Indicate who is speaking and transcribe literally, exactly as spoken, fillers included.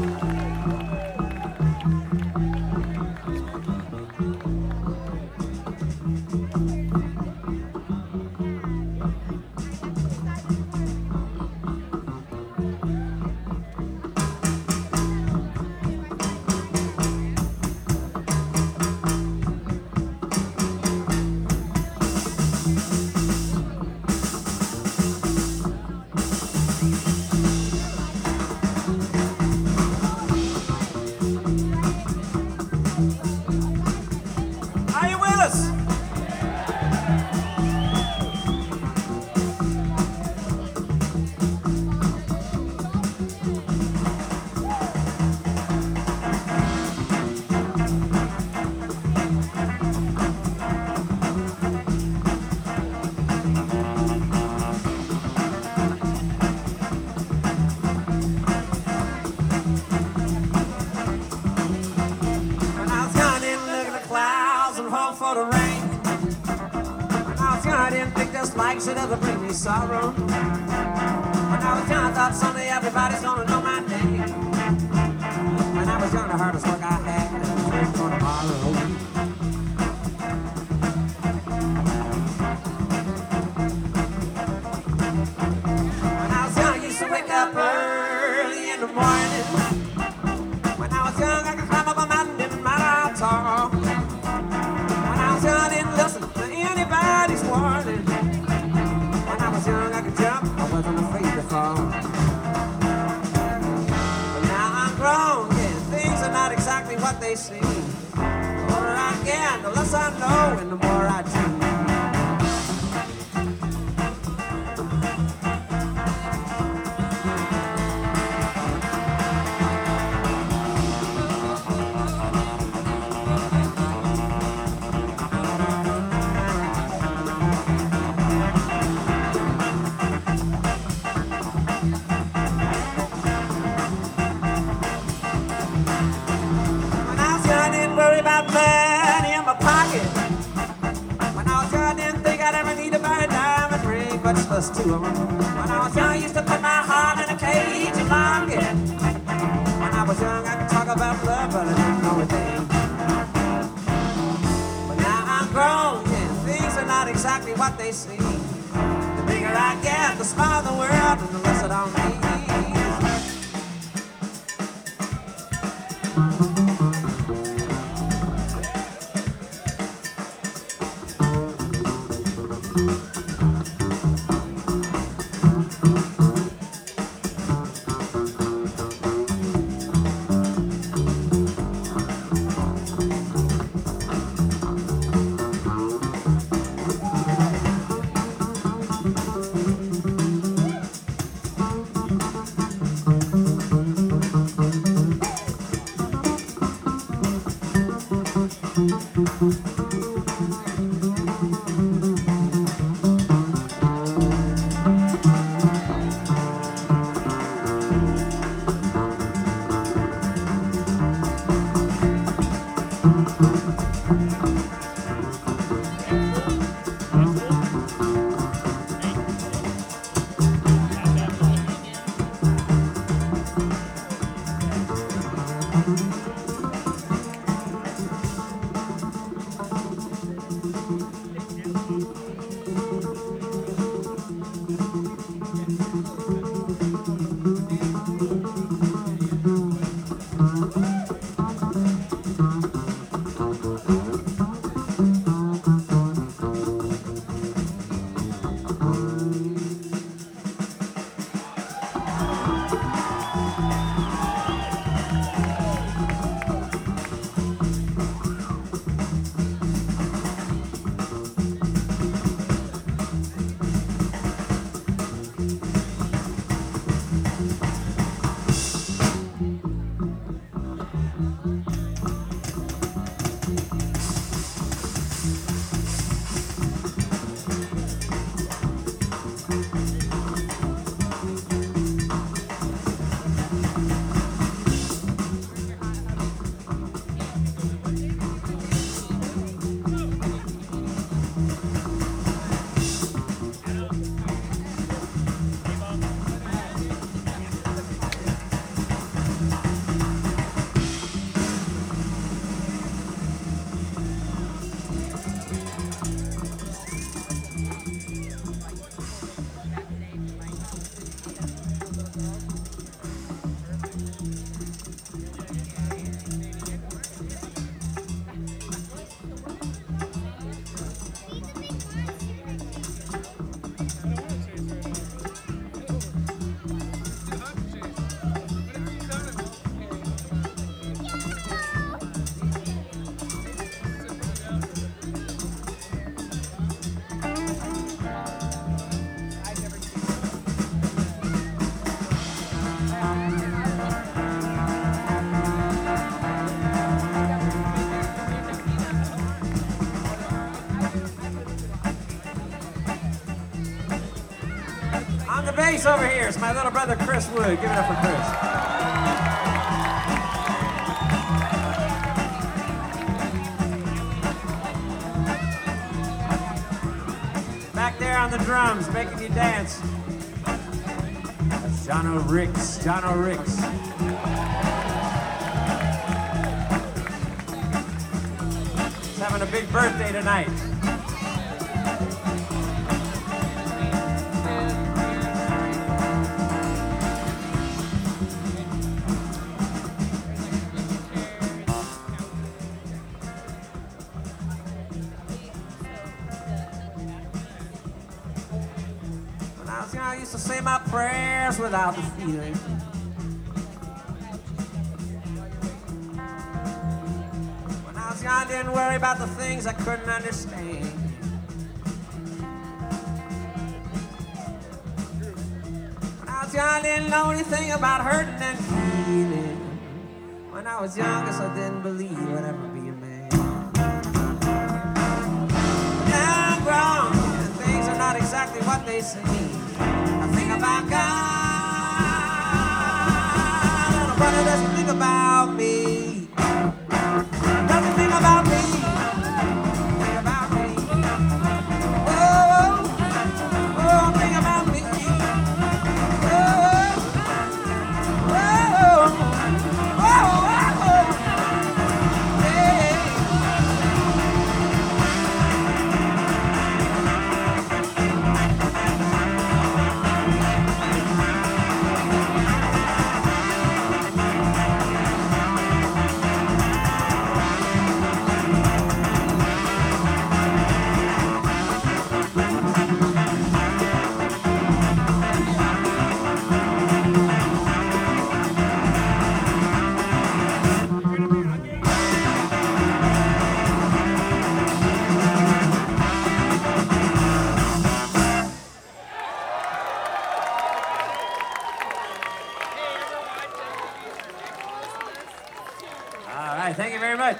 Speaker 1: Are you with us? When I was young, I didn't look at the clouds and hope for the rain. When I was young, I didn't think this life should ever bring me sorrow. When I was young, I thought someday everybody's gonna know my name. When I was young, the hardest work I had was waiting for tomorrow. When I was young, I used to wake up early in the morning. When I was young, I could climb up a mountain, didn't matter how tall. When I was young, I didn't listen to anybody's warning. When I was young, I could jump, I wasn't afraid to fall. But now I'm grown, yeah, things are not exactly what they seem. The older I get, the less I know, and the more I dream. When I was young, I didn't worry about money in my pocket. When I was young, I didn't think I'd ever need to buy a diamond ring, much less two of them. When I was young, I used to put my heart in a cage and lock it. When I was young, I could talk about love, but I didn't know a thing. But now I'm grown, yeah, things are not exactly what they seem. The bigger I get, the smaller the world, and the less it all means. bass over here. It's my little brother Chris Wood. Give it up for Chris. Back there on the drums, making you dance. That's Jono Ricks. Jono Ricks. He's having a big birthday tonight. I used to say my prayers without the feeling. When I was young, I didn't worry about the things I couldn't understand. When I was young, I didn't know anything about hurting and healing. When I was young, I didn't believe I'd ever be a man. But now I'm grown, and things are not exactly what they seem. Think about God. Little brother doesn't think about me. Doesn't think about me. Think about me. Oh, oh, think about me. Oh, oh, oh, oh, oh. Hey. All right, thank you very much.